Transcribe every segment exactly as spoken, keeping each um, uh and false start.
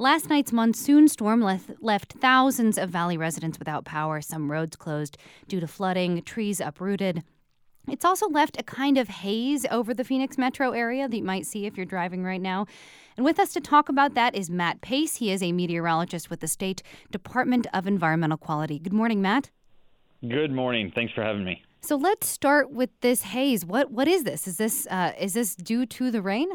Last night's monsoon storm left, left thousands of valley residents without power, some roads closed due to flooding, trees uprooted. It's also left a kind of haze over the Phoenix metro area that you might see if you're driving right now. And with us to talk about that is Matt Pace. He is a meteorologist with the State Department of Environmental Quality. Good morning, Matt. Good morning. Thanks for having me. So let's start with this haze. What what is this? Is this uh, is this due to the rain?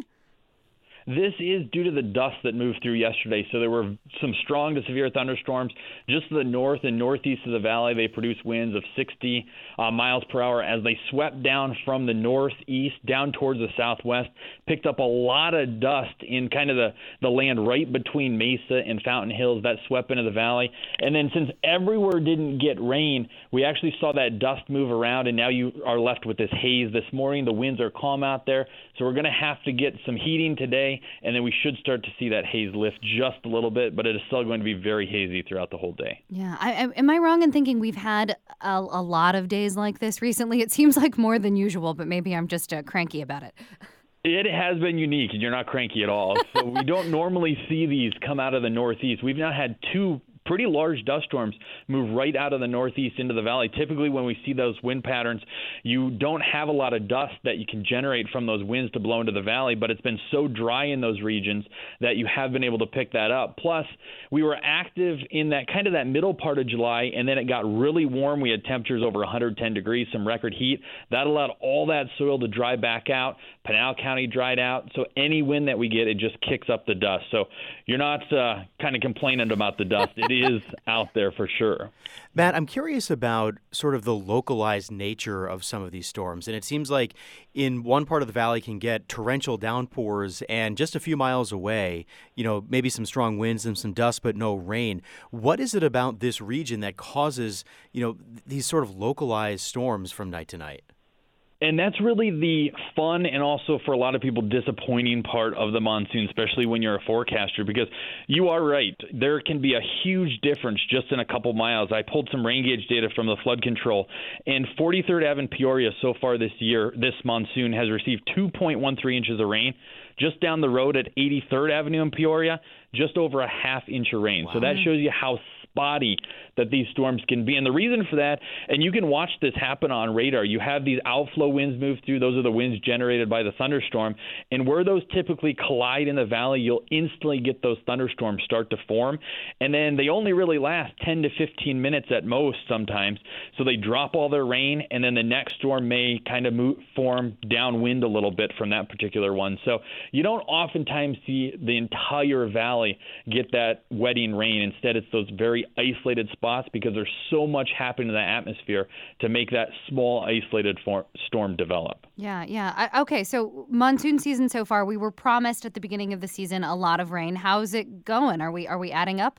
This is due to the dust that moved through yesterday. So there were some strong to severe thunderstorms just to the north and northeast of the valley. They produced winds of sixty uh, miles per hour as they swept down from the northeast down towards the southwest, picked up a lot of dust in kind of the, the land right between Mesa and Fountain Hills that swept into the valley. And then since everywhere didn't get rain, we actually saw that dust move around, and now you are left with this haze this morning. The winds are calm out there, so we're going to have to get some heating today. And then we should start to see that haze lift just a little bit, but it is still going to be very hazy throughout the whole day. Yeah. I, I, am I wrong in thinking we've had a, a lot of days like this recently? It seems like more than usual, but maybe I'm just uh, cranky about it. It has been unique, and you're not cranky at all. So we don't normally see these come out of the northeast. We've now had two pretty large dust storms move right out of the northeast into the valley. Typically, when we see those wind patterns, you don't have a lot of dust that you can generate from those winds to blow into the valley, but it's been so dry in those regions that you have been able to pick that up. Plus, we were active in that kind of that middle part of July, and then it got really warm. We had temperatures over one hundred ten degrees, some record heat. That allowed all that soil to dry back out. Pinal County dried out. So any wind that we get, it just kicks up the dust. So you're not uh, kind of complaining about the dust. It is out there for sure. Matt, I'm curious about sort of the localized nature of some of these storms. And it seems like in one part of the valley can get torrential downpours, and just a few miles away, you know, maybe some strong winds and some dust, but no rain. What is it about this region that causes, you know, these sort of localized storms from night to night? And that's really the fun and also for a lot of people disappointing part of the monsoon, especially when you're a forecaster, because you are right. There can be a huge difference just in a couple miles. I pulled some rain gauge data from the flood control, and forty-third Avenue in Peoria so far this year, this monsoon, has received two point one three inches of rain. Just down the road at eighty-third Avenue in Peoria, just over a half inch of rain. Wow. So that shows you how spotty that these storms can be. And the reason for that, and you can watch this happen on radar, you have these outflow winds move through. Those are the winds generated by the thunderstorm. And where those typically collide in the valley, you'll instantly get those thunderstorms start to form. And then they only really last ten to fifteen minutes at most sometimes. So they drop all their rain, and then the next storm may kind of move, form downwind a little bit from that particular one. So you don't oftentimes see the entire valley get that wetting rain. Instead, it's those very isolated spots because there's so much happening in the atmosphere to make that small isolated form, storm develop. Yeah, yeah. I, okay, so monsoon season so far, we were promised at the beginning of the season a lot of rain. How's it going? Are we are we adding up?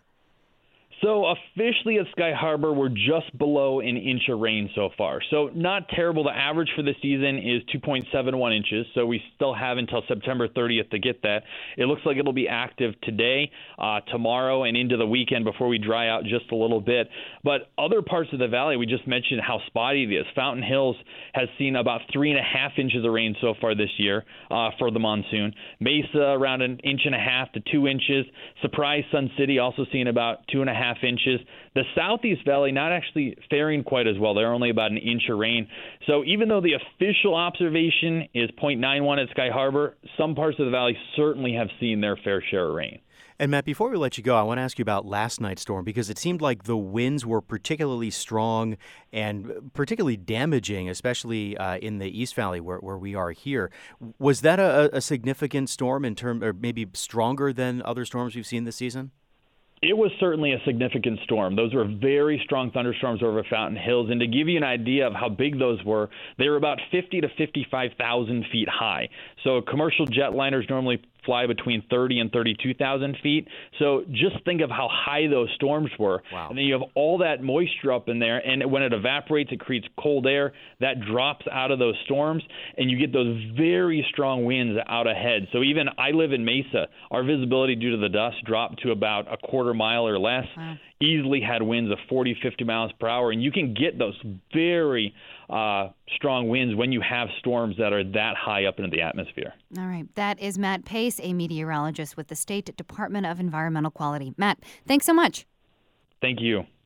So officially at Sky Harbor, we're just below an inch of rain so far. So not terrible. The average for the season is two point seven one inches. So we still have until September thirtieth to get that. It looks like it'll be active today, uh, tomorrow, and into the weekend before we dry out just a little bit. But other parts of the valley, we just mentioned how spotty it is. Fountain Hills has seen about three and a half inches of rain so far this year uh, for the monsoon. Mesa around an inch and a half to two inches. Surprise, Sun City also seeing about two and a half inches. The Southeast Valley not actually faring quite as well. They're only about an inch of rain. So even though the official observation is zero point nine one at Sky Harbor, some parts of the valley certainly have seen their fair share of rain. And Matt, before we let you go, I want to ask you about last night's storm, because it seemed like the winds were particularly strong and particularly damaging, especially uh, in the East Valley where, where we are here. Was that a, a significant storm in term, or maybe stronger than other storms we've seen this season? It was certainly a significant storm. Those were very strong thunderstorms over Fountain Hills. And to give you an idea of how big those were, they were about fifty to fifty-five thousand feet high. So commercial jetliners normally fly between thirty and thirty-two thousand feet. So just think of how high those storms were. Wow. And then you have all that moisture up in there, and when it evaporates, it creates cold air that drops out of those storms, and you get those very strong winds out ahead. So even I live in Mesa. Our visibility due to the dust dropped to about a quarter mile or less. Wow. Easily had winds of forty, fifty miles per hour, and you can get those very uh, strong winds when you have storms that are that high up into the atmosphere. All right. That is Matt Pace. Davis, a meteorologist with the State Department of Environmental Quality. Matt, thanks so much. Thank you.